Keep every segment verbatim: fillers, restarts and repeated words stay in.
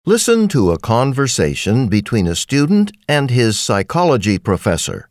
Listen to a conversation between a student and his psychology professor.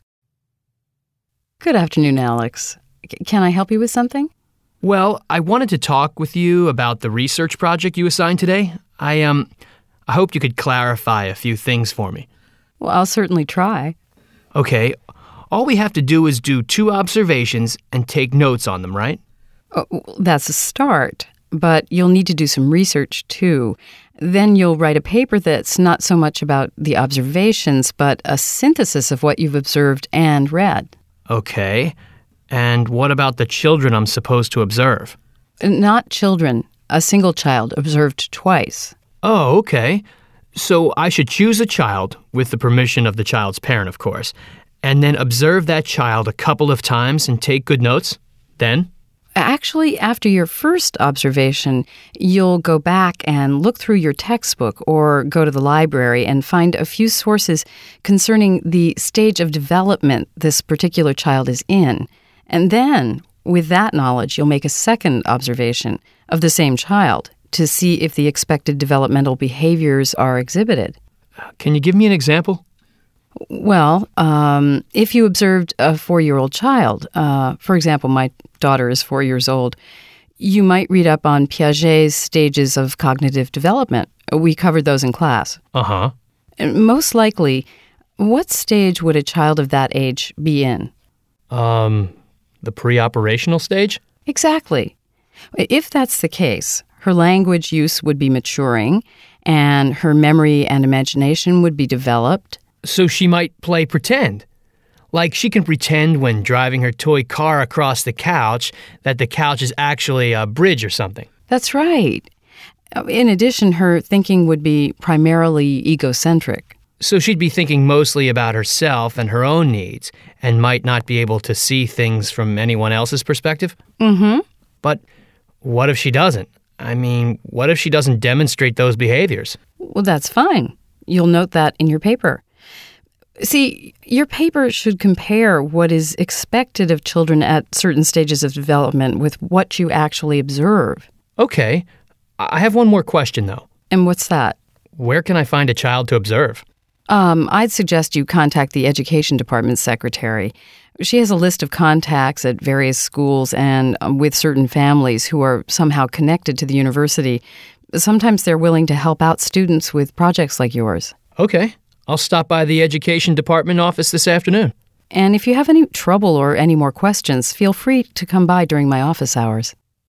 Good afternoon, Alex. C- can I help you with something? Well, I wanted to talk with you about the research project you assigned today. I, um, I hoped you could clarify a few things for me. Well, I'll certainly try. Okay, all we have to do is do two observations and take notes on them, right? Oh, well, that's a start, but you'll need to do some research, too. Then you'll write a paper that's not so much about the observations, but a synthesis of what you've observed and read. Okay, and what about the children I'm supposed to observe? Not children. A single child observed twice. Oh, okay. So I should choose a child, with the permission of the child's parent, of course, and then observe that child a couple of times and take good notes? Then? Actually, after your first observation, you'll go back and look through your textbook or go to the library and find a few sources concerning the stage of development this particular child is in. And then, with that knowledge, you'll make a second observation of the same child to see if the expected developmental behaviors are exhibited. Can you give me an example? Well, um, if you observed a four-year-old child, uh, for example, my daughter is four years old, you might read up on Piaget's stages of cognitive development. We covered those in class. Uh-huh. And most likely, what stage would a child of that age be in? Um, the pre-operational stage? Exactly. If that's the case, her language use would be maturing, and her memory and imagination would be developed. So she might play pretend. Like she can pretend when driving her toy car across the couch that the couch is actually a bridge or something. That's right. In addition, her thinking would be primarily egocentric. So she'd be thinking mostly about herself and her own needs, and might not be able to see things from anyone else's perspective? Mm-hmm. But what if she doesn't? I mean, what if she doesn't demonstrate those behaviors? Well, that's fine. You'll note that in your paper. See, your paper should compare what is expected of children at certain stages of development with what you actually observe. Okay. I have one more question, though. And what's that? Where can I find a child to observe? Um, I'd suggest you contact the Education Department secretary. She has a list of contacts at various schools and um, with certain families who are somehow connected to the university. Sometimes they're willing to help out students with projects like yours. Okay. I'll stop by the Education Department office this afternoon. And if you have any trouble or any more questions, feel free to come by during my office hours.